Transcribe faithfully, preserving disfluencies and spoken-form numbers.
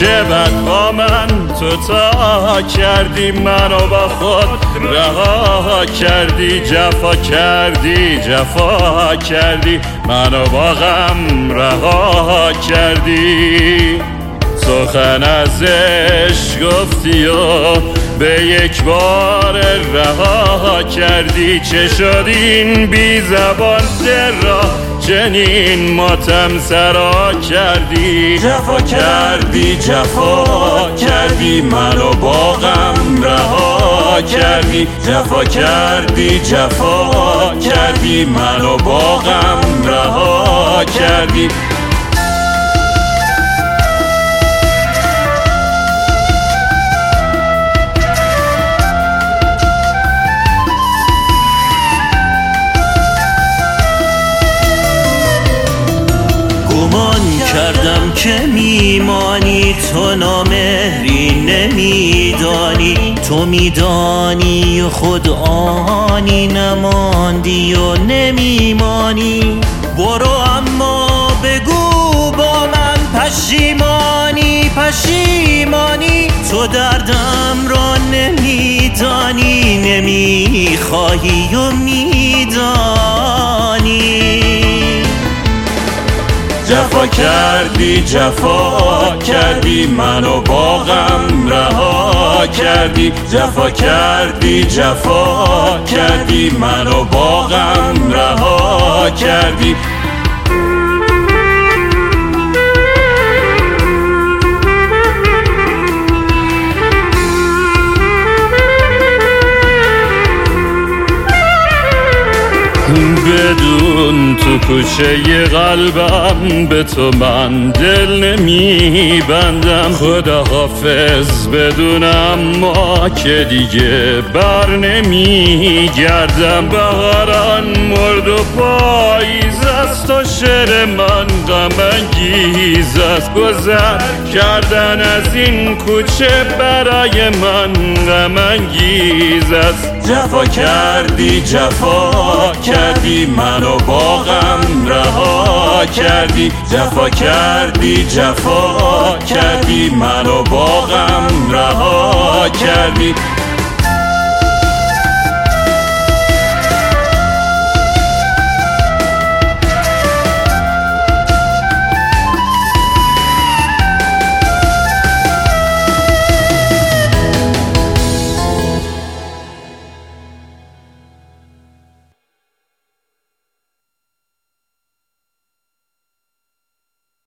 چه بد با من تو تا کردی، منو با خود رها کردی، جفا کردی جفا کردی، منو با غم رها کردی. سخن ازش گفتی و به یک بار رها کردی، چه شد این بی زبان را چنین ماتم سرا کردی. جفا کردی جفا کردی، منو با غم رها کردی، جفا کردی جفا کردی، منو با غم رها کردی. گمان کردم که میمانی، تو نامهری نمیدانی، تو میدانی و خود آنی، نماندی و نمیمانی. برو اما بگو با من پشیمانی پشیمانی، تو دردم را نمیدانی، نمیخواهی و میدانی. جفا کردی جفا کردی، منو با غم رها کردی، جفا کردی جفا کردی، منو با غم رها کردی. بدون تو کوچه قلبم به تو من دل نمی بندم. خدا حافظ بدونم ما که دیگه بر نمی گردم. بهاران مرد و پاییز است و شعر من غم انگیز است. گذر کردن از این کوچه برای من غم انگیز است. جفا کردی جفا کردی، منو با غم رها کردی، جفا کردی جفا کردی، منو با غم رها کردی.